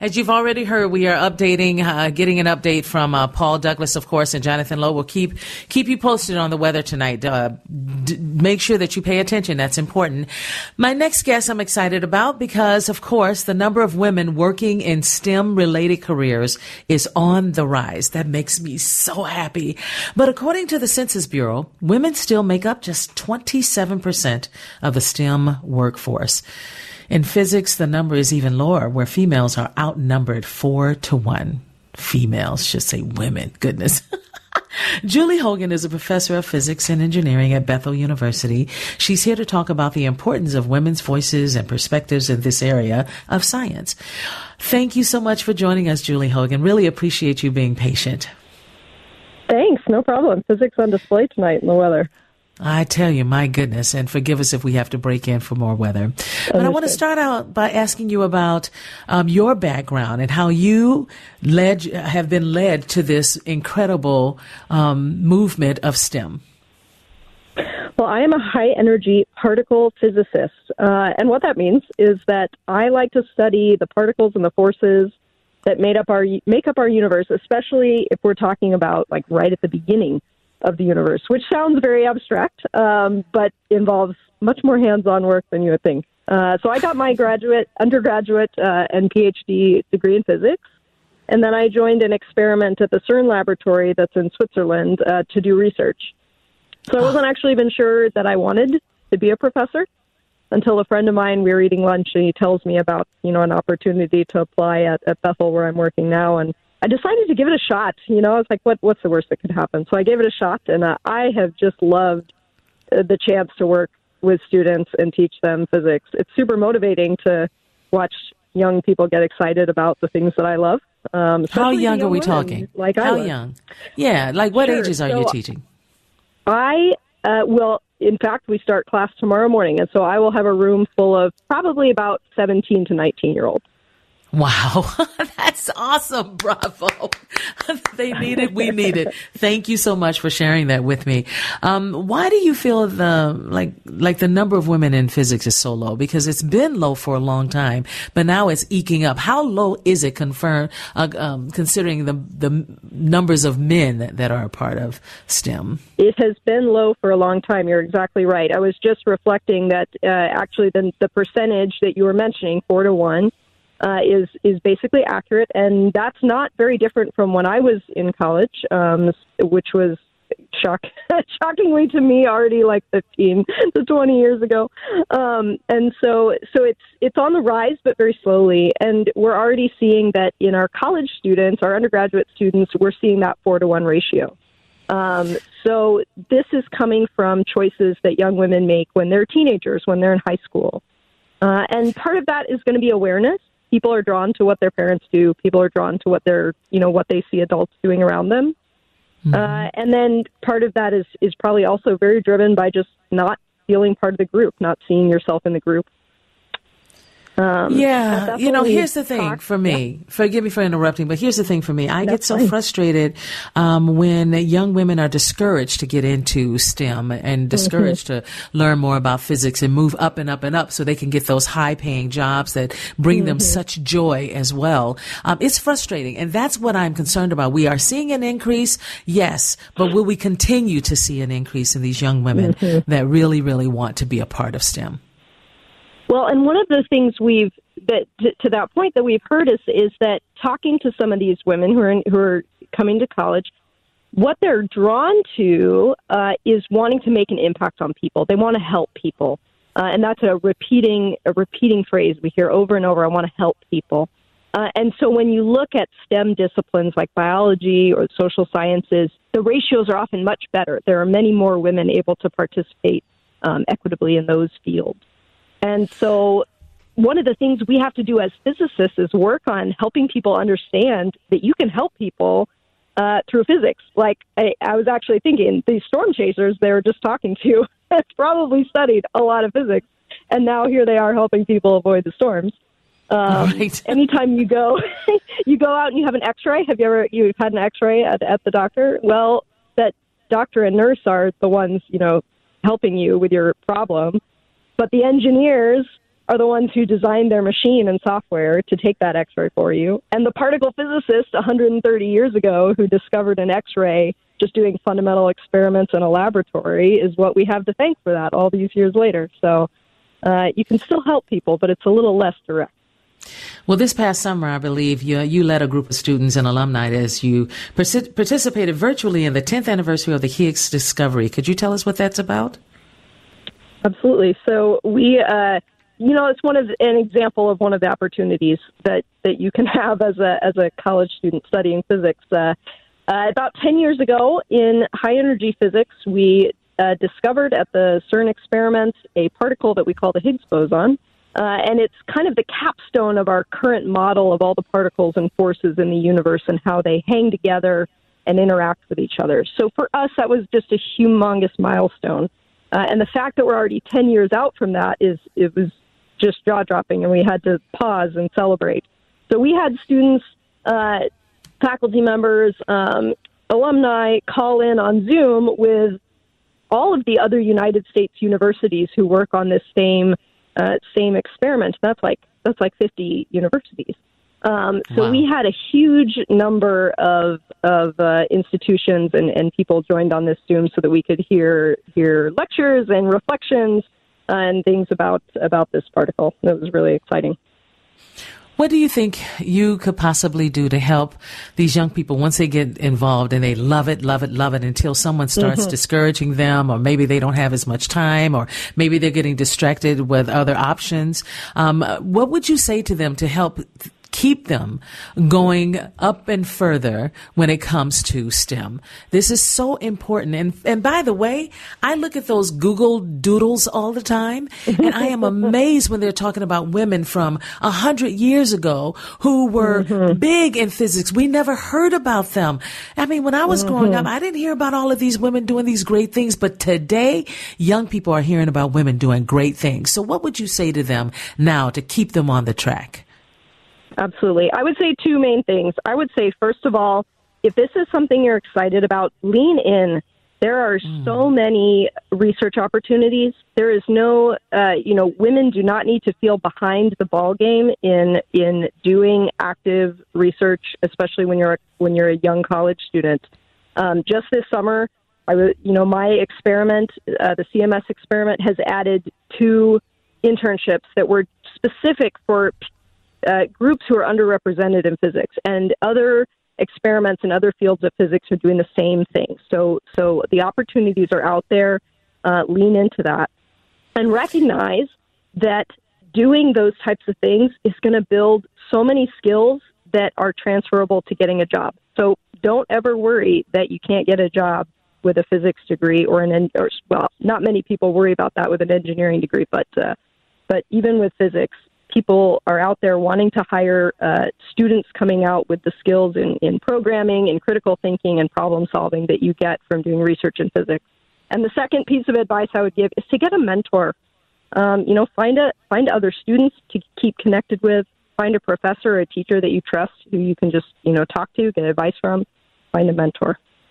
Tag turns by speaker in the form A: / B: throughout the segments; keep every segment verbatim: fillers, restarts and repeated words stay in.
A: As you've already heard, we are updating, uh, getting an update from uh, Paul Douglas, of course, and Jonathan Lowe. We'll keep keep you posted on the weather tonight. Uh, d- make sure that you pay attention. That's important. My next guest I'm excited about because, of course, the number of women working in STEM-related careers is on the rise. That makes me so happy. But according to the Census Bureau, women still make up just twenty-seven percent of the STEM workforce. In physics, the number is even lower, where females are outnumbered four to one. Females, should say women. Goodness. Julie Hogan is a professor of physics and engineering at Bethel University. She's here to talk about the importance of women's voices and perspectives in this area of science. Thank you so much for joining us, Julie Hogan. Really appreciate you being patient.
B: Thanks. No problem. Physics on display tonight in the weather.
A: I tell you, my goodness, and forgive us if we have to break in for more weather. Understood. But I want to start out by asking you about um, your background and how you led, have been led to this incredible um, movement of STEM.
B: Well, I am a high-energy particle physicist, uh, and what that means is that I like to study the particles and the forces that made up our make up our universe, especially if we're talking about like right at the beginning of the universe, which sounds very abstract, um, but involves much more hands-on work than you would think. Uh, so I got my graduate, undergraduate, uh, and PhD degree in physics, and then I joined an experiment at the CERN laboratory that's in Switzerland uh, to do research. So I wasn't actually even sure that I wanted to be a professor until a friend of mine, we were eating lunch, and he tells me about, you know, an opportunity to apply at, at Bethel, where I'm working now, and I decided to give it a shot. You know, I was like, what, what's the worst that could happen? So I gave it a shot, and uh, I have just loved uh, the chance to work with students and teach them physics. It's super motivating to watch young people get excited about the things that I love. Um,
A: How young, young are we
B: women,
A: talking?
B: Like
A: How
B: I was.
A: young? Yeah, like what
B: sure.
A: ages are
B: so
A: you teaching?
B: I, uh, well, in fact, we start class tomorrow morning, and so I will have a room full of probably about seventeen to nineteen-year-olds.
A: Wow, that's awesome. Bravo. They need it. We need it. Thank you so much for sharing that with me. Um, why do you feel the, like, like the number of women in physics is so low? Because it's been low for a long time, but now it's eking up. How low is it confirm, uh, um, considering the, the numbers of men that, that are a part of STEM?
B: It has been low for a long time. You're exactly right. I was just reflecting that, uh, actually the, the percentage that you were mentioning, four to one, Uh, is is basically accurate, and that's not very different from when I was in college, um, which was shock shockingly to me already like fifteen to twenty years ago. Um, and so so it's it's on the rise, but very slowly. And we're already seeing that in our college students, our undergraduate students, we're seeing that four to one ratio. Um, so this is coming from choices that young women make when they're teenagers, when they're in high school. Uh, and part of that is going to be awareness. People are drawn to what their parents do. People are drawn to what they're, you know, what they see adults doing around them. Mm-hmm. Uh, and then part of that is, is probably also very driven by just not feeling part of the group, not seeing yourself in the group. Um,
A: yeah, you know, here's the thing
B: talk,
A: for me.
B: Yeah.
A: Forgive me for interrupting, but here's the thing for me. I
B: That's
A: get so
B: fine. frustrated
A: um, when young women are discouraged to get into STEM and discouraged mm-hmm. to learn more about physics and move up and up and up so they can get those high-paying jobs that bring mm-hmm. them such joy as well. Um, it's frustrating, and that's what I'm concerned about. We are seeing an increase, yes, but will we continue to see an increase in these young women mm-hmm. that really, really want to be a part of STEM?
B: Well, and one of the things we've that to, to that point that we've heard is is that talking to some of these women who are in, who are coming to college, what they're drawn to uh, is wanting to make an impact on people. They want to help people, uh, and that's a repeating a repeating phrase we hear over and over. I want to help people, uh, and so when you look at STEM disciplines like biology or social sciences, the ratios are often much better. There are many more women able to participate um, equitably in those fields. And so one of the things we have to do as physicists is work on helping people understand that you can help people uh, through physics. Like, I, I was actually thinking, these storm chasers they were just talking to have probably studied a lot of physics, and now here they are helping people avoid the storms. Um, right. Anytime you go, you go out and you have an X-ray. Have you ever you've had an X-ray at, at the doctor? Well, that doctor and nurse are the ones, you know, helping you with your problem. But the engineers are the ones who designed their machine and software to take that X-ray for you. And the particle physicist one hundred thirty years ago who discovered an X-ray just doing fundamental experiments in a laboratory is what we have to thank for that all these years later. So uh, you can still help people, but it's a little less direct.
A: Well, this past summer, I believe you, you led a group of students and alumni as you persi- participated virtually in the tenth anniversary of the Higgs discovery. Could you tell us what that's about?
B: Absolutely. So we, uh, you know, it's one of an example of one of the opportunities that, that you can have as a as a college student studying physics. Uh, uh, about ten years ago, in high energy physics, we uh, discovered at the CERN experiment a particle that we call the Higgs boson. Uh, and it's kind of the capstone of our current model of all the particles and forces in the universe and how they hang together and interact with each other. So for us, that was just a humongous milestone. Uh, and the fact that we're already ten years out from that is, it was just jaw-dropping, and we had to pause and celebrate. So we had students, uh, faculty members, um, alumni call in on Zoom with all of the other United States universities who work on this same Uh, same experiment. That's like that's like fifty universities. Um, so
A: wow.
B: we had a huge number of of uh, institutions and, and people joined on this Zoom so that we could hear hear lectures and reflections and things about about this particle. It was really exciting.
A: What do you think you could possibly do to help these young people once they get involved and they love it, love it, love it until someone starts mm-hmm. discouraging them, or maybe they don't have as much time, or maybe they're getting distracted with other options? Um, what would you say to them to help th- keep them going up and further when it comes to STEM? This is so important. And, and by the way, I look at those Google Doodles all the time, and I am amazed when they're talking about women from a hundred years ago who were mm-hmm. big in physics. We never heard about them. I mean, when I was mm-hmm. growing up, I didn't hear about all of these women doing these great things, but today, young people are hearing about women doing great things. So what would you say to them now to keep them on the track?
B: Absolutely. I would say two main things. I would say, first of all, if this is something you're excited about, lean in. There are mm. so many research opportunities. There is no, uh, you know, women do not need to feel behind the ball game in in doing active research, especially when you're a, when you're a young college student. Um, just this summer, I, you know, my experiment, uh, the C M S experiment, has added two internships that were specific for Uh, groups who are underrepresented in physics, and other experiments in other fields of physics are doing the same thing. So, so the opportunities are out there. Uh, lean into that and recognize that doing those types of things is going to build so many skills that are transferable to getting a job. So don't ever worry that you can't get a job with a physics degree or an, or, well, not many people worry about that with an engineering degree, but, uh, but even with physics, people are out there wanting to hire uh, students coming out with the skills in, in programming and critical thinking and problem solving that you get from doing research in physics. And the second piece of advice I would give is to get a mentor. Um, you know, find a find other students to keep connected with. Find a professor or a teacher that you trust who you can just, you know, talk to, get advice from. Find a mentor.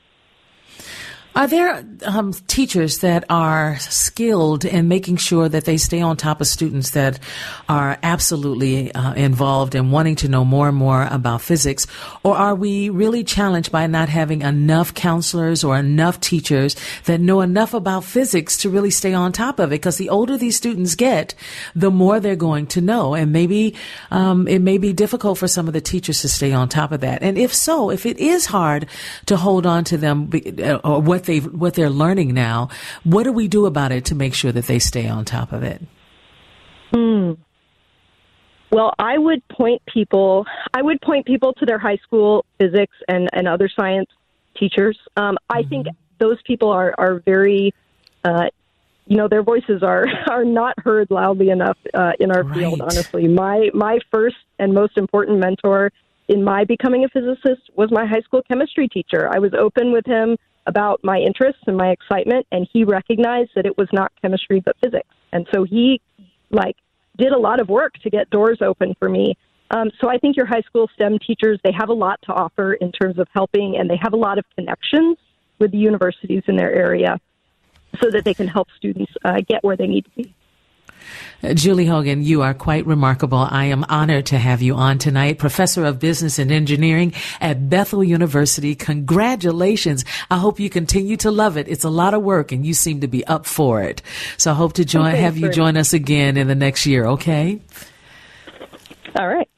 A: Are there um, teachers that are skilled in making sure that they stay on top of students that are absolutely uh, involved and wanting to know more and more about physics? Or are we really challenged by not having enough counselors or enough teachers that know enough about physics to really stay on top of it? Because the older these students get, the more they're going to know. And maybe um, it may be difficult for some of the teachers to stay on top of that. And if so, if it is hard to hold on to them or what they what they're learning now, what do we do about it to make sure that they stay on top of it?
B: Hmm. Well, I would point people. I would point people to their high school physics and, and other science teachers. Um, I mm-hmm. think those people are are very, uh, you know, their voices are are not heard loudly enough uh, in our right. field. Honestly, my my first and most important mentor in my becoming a physicist was my high school chemistry teacher. I was open with him about my interests and my excitement, and he recognized that it was not chemistry but physics. And so he, like, did a lot of work to get doors open for me. Um, so I think your high school STEM teachers, they have a lot to offer in terms of helping, and they have a lot of connections with the universities in their area so that they can help students uh, get where they need to be.
A: Uh, Julie Hogan, you are quite remarkable. I am honored to have you on tonight. Professor of Business and Engineering at Bethel University. Congratulations. I hope you continue to love it. It's a lot of work and you seem to be up for it. So I hope to join, have you join us again in the next year, okay?
B: All right.